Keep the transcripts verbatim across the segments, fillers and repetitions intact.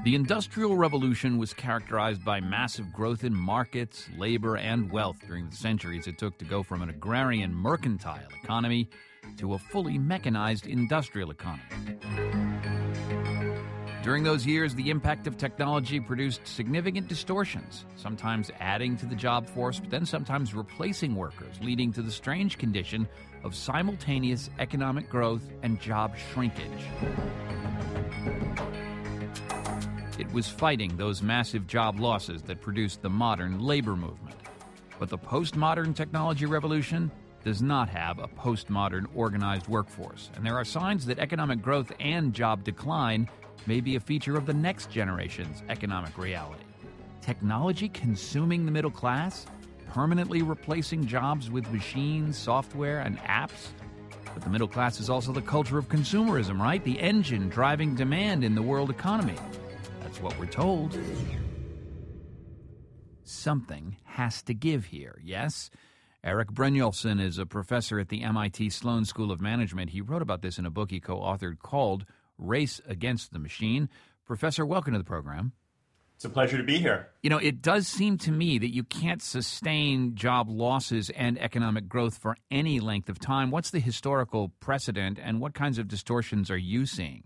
The Industrial Revolution was characterized by massive growth in markets, labor, and wealth during the centuries it took to go from an agrarian mercantile economy to a fully mechanized industrial economy. During those years, the impact of technology produced significant distortions, sometimes adding to the job force, but then sometimes replacing workers, leading to the strange condition of simultaneous economic growth and job shrinkage. It was fighting those massive job losses that produced the modern labor movement. But the postmodern technology revolution does not have a postmodern organized workforce, and there are signs that economic growth and job decline may be a feature of the next generation's economic reality. Technology consuming the middle class, permanently replacing jobs with machines, software, and apps. But the middle class is also the culture of consumerism, right? The engine driving demand in the world economy. That's what we're told. Something has to give here, yes? Erik Brynjolfsson is a professor at the M I T Sloan School of Management. He wrote about this in a book he co-authored called Race Against the Machine. Professor, welcome to the program. It's a pleasure to be here. You know, it does seem to me that you can't sustain job losses and economic growth for any length of time. What's the historical precedent, and what kinds of distortions are you seeing?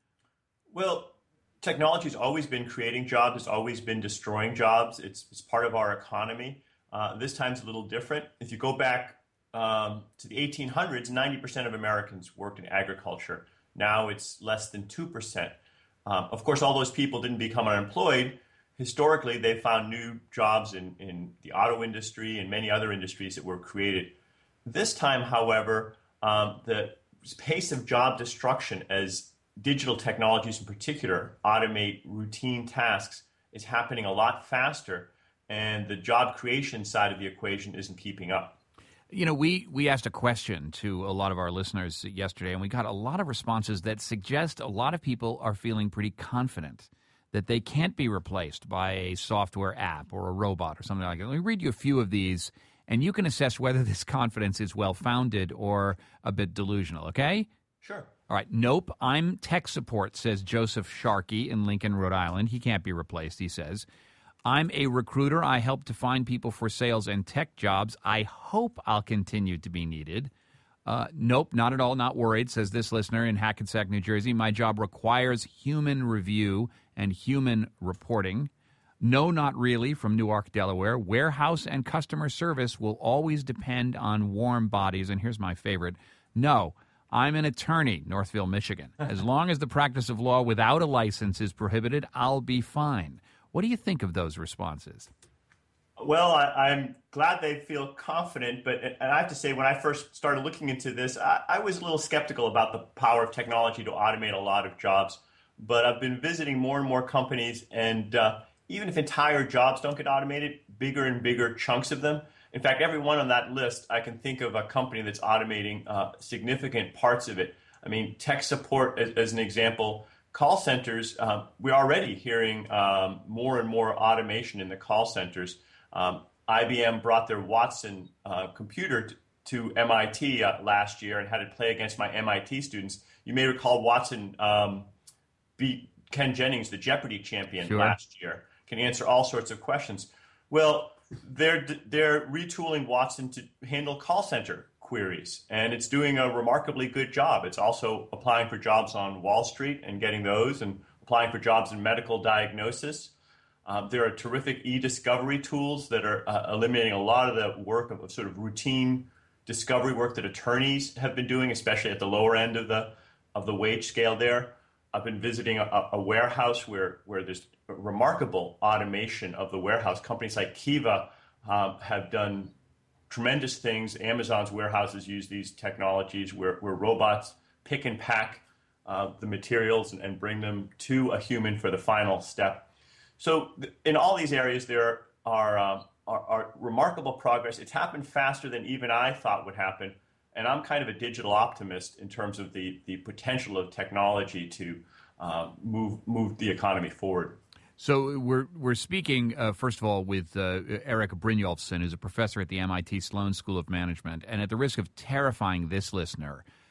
Well, technology's always been creating jobs. It's always been destroying jobs. It's, it's part of our economy. Uh, this time's a little different. If you go back um, to the eighteen hundreds, ninety percent of Americans worked in agriculture. Now it's less than two percent. Um, of course, all those people didn't become unemployed. Historically, they found new jobs in, in the auto industry and many other industries that were created. This time, however, um, the pace of job destruction as digital technologies in particular automate routine tasks is happening a lot faster, and the job creation side of the equation isn't keeping up. You know, we, we asked a question to a lot of our listeners yesterday, and we got a lot of responses that suggest a lot of people are feeling pretty confident that they can't be replaced by a software app or a robot or something like that. Let me read you a few of these, and you can assess whether this confidence is well-founded or a bit delusional, okay? Sure. All right. Nope, I'm tech support, says Joseph Sharkey in Lincoln, Rhode Island. He can't be replaced, he says. I'm a recruiter. I help to find people for sales and tech jobs. I hope I'll continue to be needed. Uh, nope, not at all, not worried, says this listener in Hackensack, New Jersey. My job requires human review and human reporting. No, not really, from Newark, Delaware. Warehouse and customer service will always depend on warm bodies. And here's my favorite. No, I'm an attorney, Northville, Michigan. As long as the practice of law without a license is prohibited, I'll be fine. What do you think of those responses? Well, I, I'm glad they feel confident, but and I have to say, when I first started looking into this, I, I was a little skeptical about the power of technology to automate a lot of jobs. But I've been visiting more and more companies, and uh, even if entire jobs don't get automated, bigger and bigger chunks of them. In fact, every one on that list, I can think of a company that's automating uh, significant parts of it. I mean, tech support, as, as an example. Call centers, uh, we're already hearing um, more and more automation in the call centers. Um, I B M brought their Watson uh, computer t- to M I T uh, last year and had it play against my M I T students. You may recall Watson um, beat Ken Jennings, the Jeopardy champion, sure. last year, can answer all sorts of questions. Well, they're, they're retooling Watson to handle call center queries, and it's doing a remarkably good job. It's also applying for jobs on Wall Street and getting those, and applying for jobs in medical diagnosis. Um, there are terrific e-discovery tools that are uh, eliminating a lot of the work of, of sort of routine discovery work that attorneys have been doing, especially at the lower end of the of the wage scale there. I've been visiting a, a warehouse where, where there's remarkable automation of the warehouse. Companies like Kiva um, have done tremendous things. Amazon's warehouses use these technologies where, where robots pick and pack uh, the materials and, and bring them to a human for the final step. So th- in all these areas, there are, uh, are, are remarkable progress. It's happened faster than even I thought would happen. And I'm kind of a digital optimist in terms of the, the potential of technology to uh, move move the economy forward. So we're we're speaking, uh, first of all, with uh, Erik Brynjolfsson, who's a professor at the M I T Sloan School of Management. And at the risk of terrifying this listener,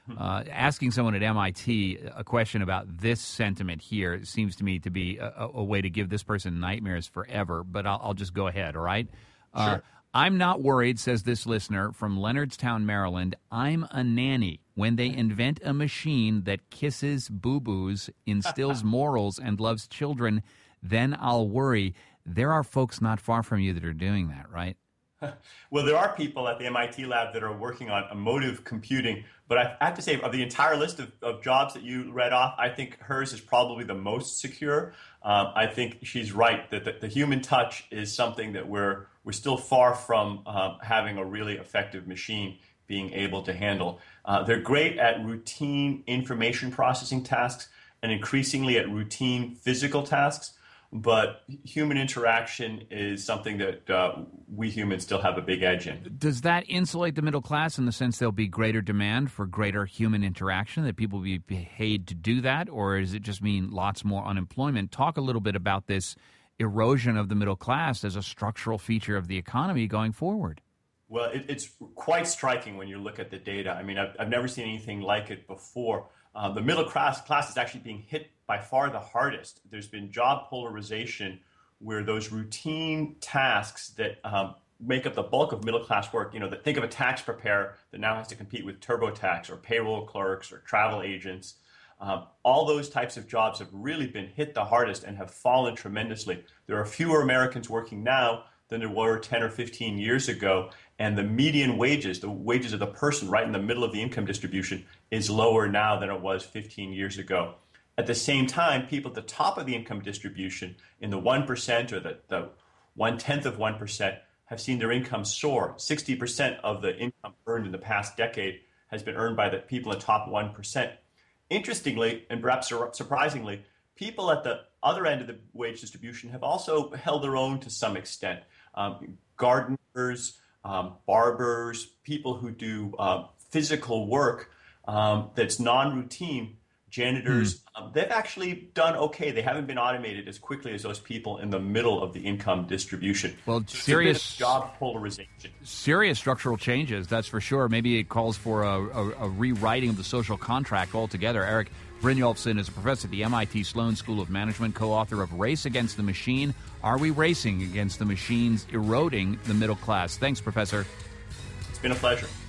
Uh, asking someone at M I T a question about this sentiment here seems to me to be a, a way to give this person nightmares forever, but I'll, I'll just go ahead, all right? Sure. Uh, I'm not worried, says this listener from Leonardstown, Maryland. I'm a nanny. When they invent a machine that kisses boo-boos, instills morals, and loves children, then I'll worry. There are folks not far from you that are doing that, right? Well, there are people at the M I T lab that are working on emotive computing, but I have to say, of the entire list of, of jobs that you read off, I think hers is probably the most secure. Um, I think she's right that the, the human touch is something that we're we're still far from um, having a really effective machine being able to handle. Uh, they're great at routine information processing tasks and increasingly at routine physical tasks. But human interaction is something that uh, we humans still have a big edge in. Does that insulate the middle class in the sense there'll be greater demand for greater human interaction, that people will be paid to do that, or does it just mean lots more unemployment? Talk a little bit about this erosion of the middle class as a structural feature of the economy going forward. Well, it, it's quite striking when you look at the data. I mean, I've, I've never seen anything like it before. Uh, the middle class class is actually being hit by far the hardest. There's been job polarization where those routine tasks that um, make up the bulk of middle class work, you know, that think of a tax preparer that now has to compete with TurboTax or payroll clerks or travel agents. Um, all those types of jobs have really been hit the hardest and have fallen tremendously. There are fewer Americans working now than there were ten or fifteen years ago. And the median wages, the wages of the person right in the middle of the income distribution, is lower now than it was fifteen years ago. At the same time, people at the top of the income distribution, in the one percent or the, the one-tenth of one percent, have seen their income soar. sixty percent of the income earned in the past decade has been earned by the people in the top one percent. Interestingly, and perhaps surprisingly, people at the other end of the wage distribution have also held their own to some extent. Um, gardeners, um, barbers, people who do uh, physical work um, that's non-routine, janitors, mm. um, they've actually done okay. They haven't been automated as quickly as those people in the middle of the income distribution. Well, so serious it's a bit of job polarization. Serious structural changes, that's for sure. Maybe it calls for a, a, a rewriting of the social contract altogether. Eric Brynjolfsson is a professor at the M I T Sloan School of Management, co-author of Race Against the Machine. Are we racing against the machines eroding the middle class? Thanks, Professor. It's been a pleasure.